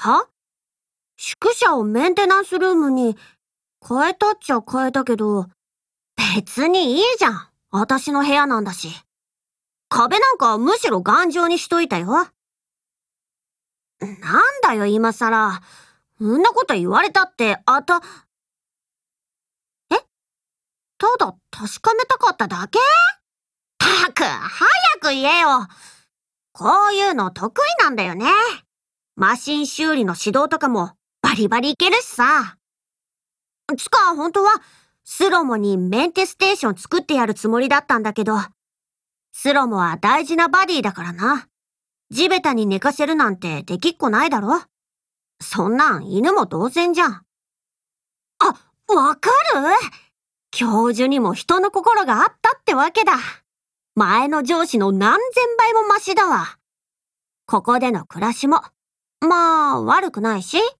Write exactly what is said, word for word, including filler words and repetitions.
は？宿舎をメンテナンスルームに変えたっちゃ変えたけど、別にいいじゃん。私の部屋なんだし。壁なんかむしろ頑丈にしといたよ。なんだよ今さら。そんなこと言われたってあた、えただ確かめたかっただけ？たく、早く言えよ。こういうの得意なんだよね。マシン修理の指導とかもバリバリいけるしさ。つか、本当は、スロモにメンテステーション作ってやるつもりだったんだけど、スロモは大事なバディだからな。地べたに寝かせるなんてできっこないだろ？そんなん犬も同然じゃん。あ、わかる？教授にも人の心があったってわけだ。前の上司の何千倍もマシだわ。ここでの暮らしも、まあ悪くないし。